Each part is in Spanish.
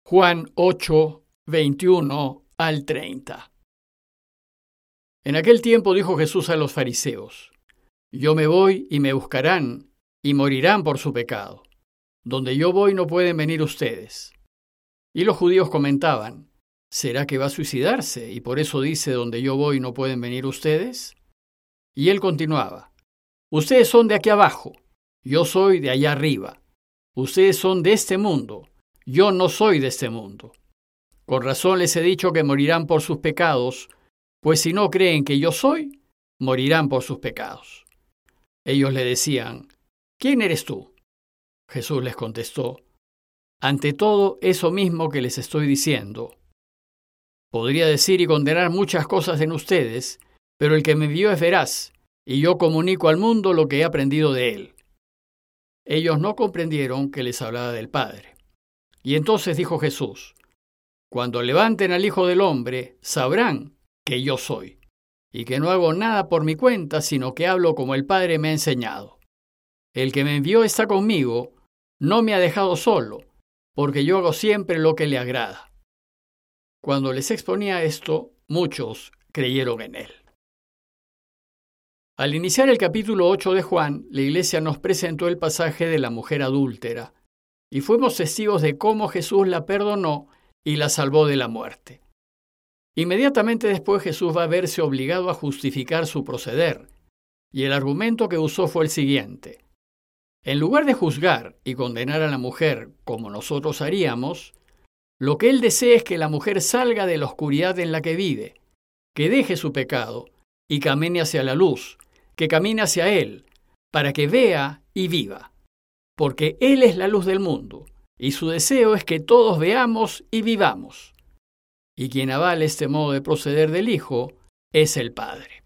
Juan 8, 21 al 30. En aquel tiempo dijo Jesús a los fariseos: Yo me voy y me buscarán, y morirán por su pecado. Donde yo voy no pueden venir ustedes. Y los judíos comentaban: ¿Será que va a suicidarse y por eso dice donde yo voy no pueden venir ustedes? Y él continuaba: Ustedes son de aquí abajo, yo soy de allá arriba. Ustedes son de este mundo, yo no soy de este mundo. Con razón les he dicho que morirán por sus pecados, pues si no creen que yo soy, morirán por sus pecados. Ellos le decían: ¿Quién eres tú? Jesús les contestó: Ante todo, eso mismo que les estoy diciendo. Podría decir y condenar muchas cosas en ustedes, pero el que me envió es veraz, y yo comunico al mundo lo que he aprendido de él. Ellos no comprendieron que les hablaba del Padre. Y entonces dijo Jesús: Cuando levanten al Hijo del Hombre, sabrán que yo soy, y que no hago nada por mi cuenta, sino que hablo como el Padre me ha enseñado. El que me envió está conmigo, no me ha dejado solo, porque yo hago siempre lo que le agrada. Cuando les exponía esto, muchos creyeron en él. Al iniciar el capítulo 8 de Juan, la Iglesia nos presentó el pasaje de la mujer adúltera, y fuimos testigos de cómo Jesús la perdonó y la salvó de la muerte. Inmediatamente después Jesús va a verse obligado a justificar su proceder, y el argumento que usó fue el siguiente: en lugar de juzgar y condenar a la mujer como nosotros haríamos, lo que él desea es que la mujer salga de la oscuridad en la que vive, que deje su pecado y camine hacia la luz, que camine hacia él, para que vea y viva, porque él es la luz del mundo, y su deseo es que todos veamos y vivamos. Y quien avala este modo de proceder del Hijo es el Padre.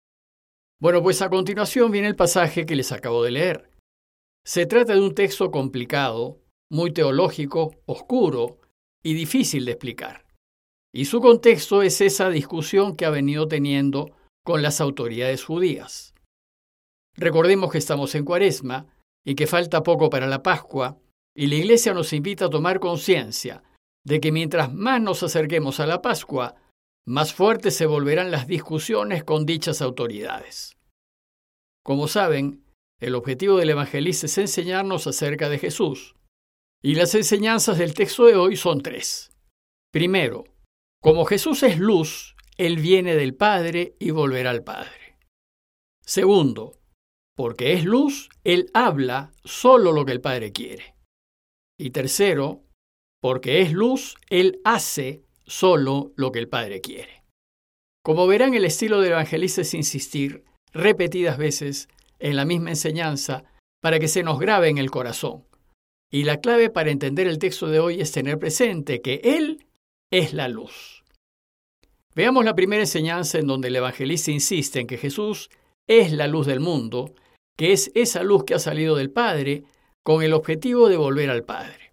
Bueno, pues a continuación viene el pasaje que les acabo de leer. Se trata de un texto complicado, muy teológico, oscuro y difícil de explicar. Y su contexto es esa discusión que ha venido teniendo con las autoridades judías. Recordemos que estamos en Cuaresma y que falta poco para la Pascua, y la Iglesia nos invita a tomar conciencia de que mientras más nos acerquemos a la Pascua, más fuertes se volverán las discusiones con dichas autoridades. Como saben, el objetivo del evangelista es enseñarnos acerca de Jesús, y las enseñanzas del texto de hoy son 3. Primero, como Jesús es luz, Él viene del Padre y volverá al Padre. Segundo, porque es luz, Él habla solo lo que el Padre quiere. Y tercero, porque es luz, Él hace solo lo que el Padre quiere. Como verán, el estilo del evangelista es insistir repetidas veces en la misma enseñanza para que se nos grabe en el corazón. Y la clave para entender el texto de hoy es tener presente que Él es la luz. Veamos la primera enseñanza en donde el evangelista insiste en que Jesús es la luz del mundo, que es esa luz que ha salido del Padre con el objetivo de volver al Padre.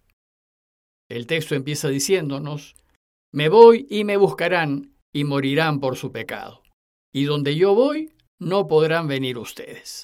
El texto empieza diciéndonos: Me voy y me buscarán y morirán por su pecado. Y donde yo voy, no podrán venir ustedes.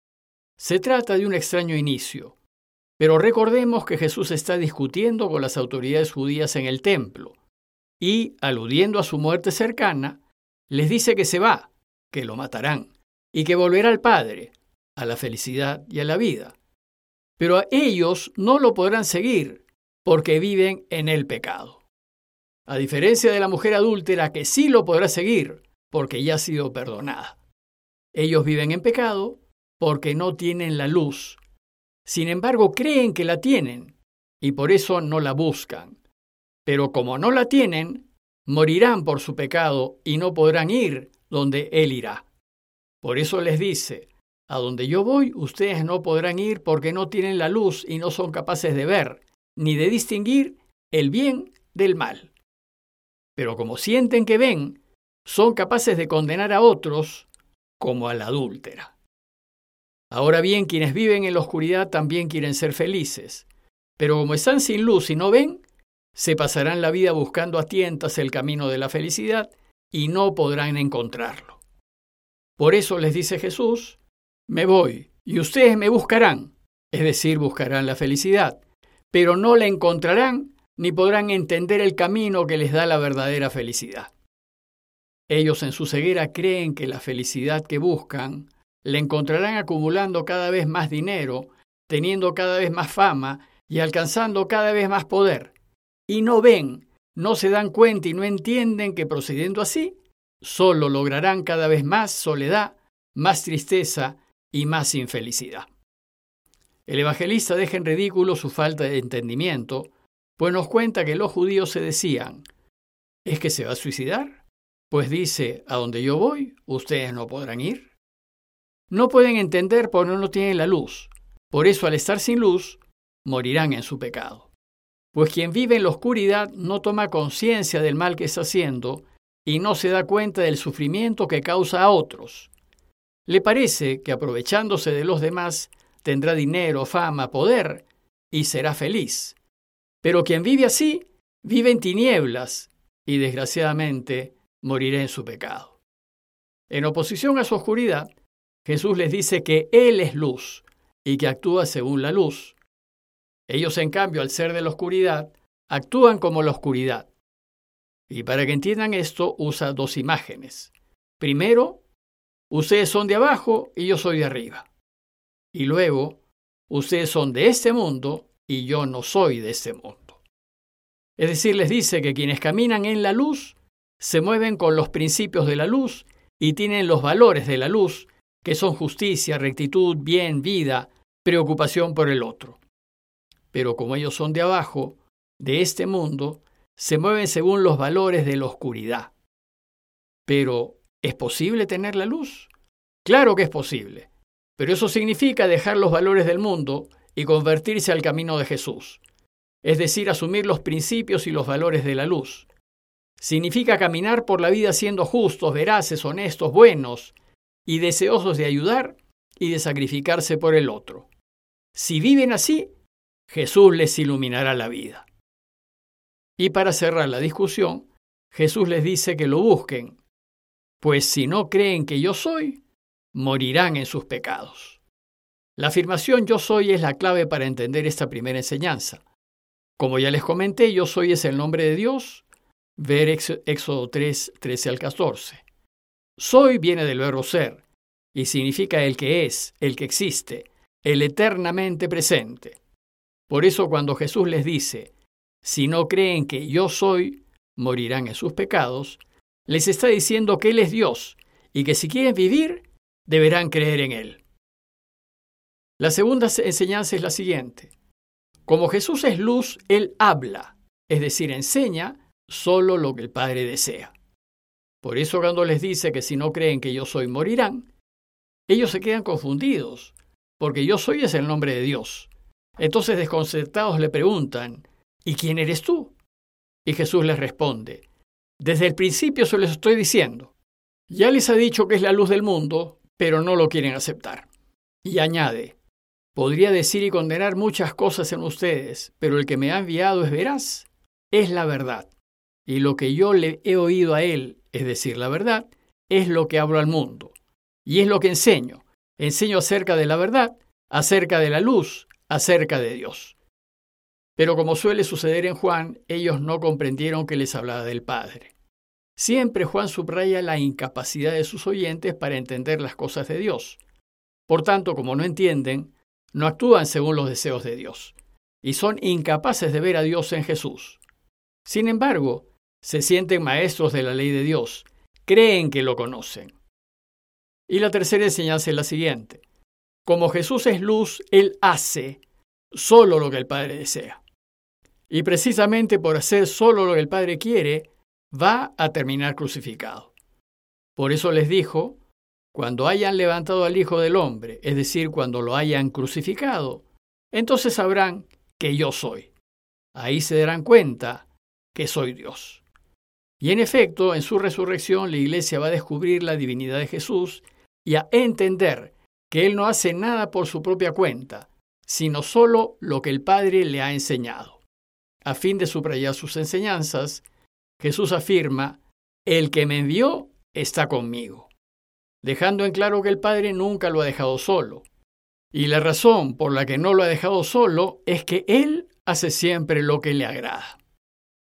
Se trata de un extraño inicio, pero recordemos que Jesús está discutiendo con las autoridades judías en el templo y, aludiendo a su muerte cercana, les dice que se va, que lo matarán y que volverá al Padre, a la felicidad y a la vida. Pero a ellos no lo podrán seguir porque viven en el pecado. A diferencia de la mujer adúltera que sí lo podrá seguir porque ya ha sido perdonada. Ellos viven en pecado porque no tienen la luz. Sin embargo, creen que la tienen y por eso no la buscan. Pero como no la tienen, morirán por su pecado y no podrán ir donde Él irá. Por eso les dice: a donde yo voy, ustedes no podrán ir porque no tienen la luz y no son capaces de ver, ni de distinguir el bien del mal. Pero como sienten que ven, son capaces de condenar a otros como a la adúltera. Ahora bien, quienes viven en la oscuridad también quieren ser felices, pero como están sin luz y no ven, se pasarán la vida buscando a tientas el camino de la felicidad y no podrán encontrarlo. Por eso les dice Jesús: Me voy y ustedes me buscarán, es decir, buscarán la felicidad, pero no la encontrarán ni podrán entender el camino que les da la verdadera felicidad. Ellos en su ceguera creen que la felicidad que buscan la encontrarán acumulando cada vez más dinero, teniendo cada vez más fama y alcanzando cada vez más poder. Y no ven, no se dan cuenta y no entienden que procediendo así, solo lograrán cada vez más soledad, más tristeza y más infelicidad. El evangelista deja en ridículo su falta de entendimiento, pues nos cuenta que los judíos se decían: ¿es que se va a suicidar? Pues dice: a donde yo voy, ustedes no podrán ir. No pueden entender porque no tienen la luz. Por eso, al estar sin luz, morirán en su pecado. Pues quien vive en la oscuridad no toma conciencia del mal que está haciendo y no se da cuenta del sufrimiento que causa a otros. Le parece que aprovechándose de los demás tendrá dinero, fama, poder y será feliz. Pero quien vive así, vive en tinieblas y desgraciadamente morirá en su pecado. En oposición a su oscuridad, Jesús les dice que Él es luz y que actúa según la luz. Ellos, en cambio, al ser de la oscuridad, actúan como la oscuridad. Y para que entiendan esto, usa dos imágenes. Primero, ustedes son de abajo y yo soy de arriba. Y luego, ustedes son de este mundo y yo no soy de este mundo. Es decir, les dice que quienes caminan en la luz se mueven con los principios de la luz y tienen los valores de la luz, que son justicia, rectitud, bien, vida, preocupación por el otro. Pero como ellos son de abajo, de este mundo, se mueven según los valores de la oscuridad. Pero, ¿es posible tener la luz? Claro que es posible, pero eso significa dejar los valores del mundo y convertirse al camino de Jesús, es decir, asumir los principios y los valores de la luz. Significa caminar por la vida siendo justos, veraces, honestos, buenos y deseosos de ayudar y de sacrificarse por el otro. Si viven así, Jesús les iluminará la vida. Y para cerrar la discusión, Jesús les dice que lo busquen, pues si no creen que yo soy, morirán en sus pecados. La afirmación yo soy es la clave para entender esta primera enseñanza. Como ya les comenté, yo soy es el nombre de Dios. Ver Éxodo 3, 13 al 14. Soy viene del verbo ser y significa el que es, el que existe, el eternamente presente. Por eso cuando Jesús les dice, si no creen que yo soy, morirán en sus pecados, les está diciendo que Él es Dios y que si quieren vivir, deberán creer en Él. La segunda enseñanza es la siguiente. Como Jesús es luz, Él habla, es decir, enseña solo lo que el Padre desea. Por eso cuando les dice que si no creen que yo soy, morirán, ellos se quedan confundidos, porque yo soy es el nombre de Dios. Entonces desconcertados le preguntan, ¿y quién eres tú? Y Jesús les responde, desde el principio se les estoy diciendo. Ya les ha dicho que es la luz del mundo, pero no lo quieren aceptar. Y añade, podría decir y condenar muchas cosas en ustedes, pero el que me ha enviado es veraz, es la verdad. Y lo que yo le he oído a él, es decir, la verdad, es lo que hablo al mundo. Y es lo que enseño. Enseño acerca de la verdad, acerca de la luz, acerca de Dios. Pero como suele suceder en Juan, ellos no comprendieron que les hablaba del Padre. Siempre Juan subraya la incapacidad de sus oyentes para entender las cosas de Dios. Por tanto, como no entienden, no actúan según los deseos de Dios, y son incapaces de ver a Dios en Jesús. Sin embargo, se sienten maestros de la ley de Dios, creen que lo conocen. Y la tercera enseñanza es la siguiente. Como Jesús es luz, Él hace solo lo que el Padre desea. Y precisamente por hacer solo lo que el Padre quiere, va a terminar crucificado. Por eso les dijo, cuando hayan levantado al Hijo del Hombre, es decir, cuando lo hayan crucificado, entonces sabrán que yo soy. Ahí se darán cuenta que soy Dios. Y en efecto, en su resurrección, la Iglesia va a descubrir la divinidad de Jesús y a entender que Él no hace nada por su propia cuenta, sino solo lo que el Padre le ha enseñado. A fin de subrayar sus enseñanzas, Jesús afirma, el que me envió está conmigo, dejando en claro que el Padre nunca lo ha dejado solo. Y la razón por la que no lo ha dejado solo es que Él hace siempre lo que le agrada.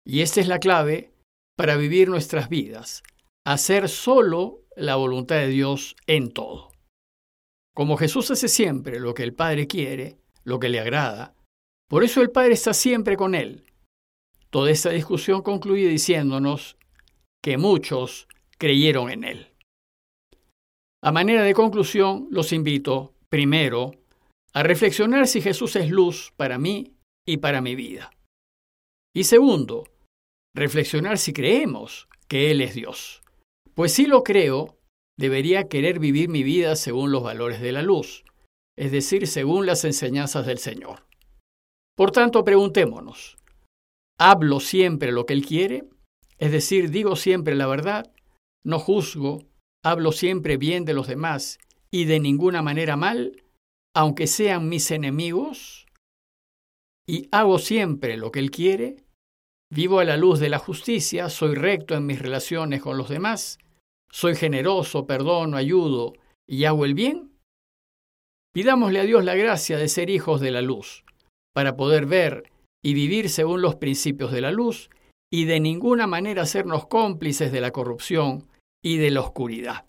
Y esta es la clave para vivir nuestras vidas, hacer solo la voluntad de Dios en todo. Como Jesús hace siempre lo que el Padre quiere, lo que le agrada, por eso el Padre está siempre con él. Toda esta discusión concluye diciéndonos que muchos creyeron en él. A manera de conclusión, los invito, primero, a reflexionar si Jesús es luz para mí y para mi vida. Y segundo, reflexionar si creemos que Él es Dios. Pues si lo creo, debería querer vivir mi vida según los valores de la luz, es decir, según las enseñanzas del Señor. Por tanto, preguntémonos, ¿hablo siempre lo que Él quiere? Es decir, digo siempre la verdad, no juzgo, hablo siempre bien de los demás y de ninguna manera mal, aunque sean mis enemigos, y hago siempre lo que Él quiere, vivo a la luz de la justicia, soy recto en mis relaciones con los demás, soy generoso, perdono, ayudo y hago el bien. Pidámosle a Dios la gracia de ser hijos de la luz, para poder ver y vivir según los principios de la luz y de ninguna manera hacernos cómplices de la corrupción y de la oscuridad.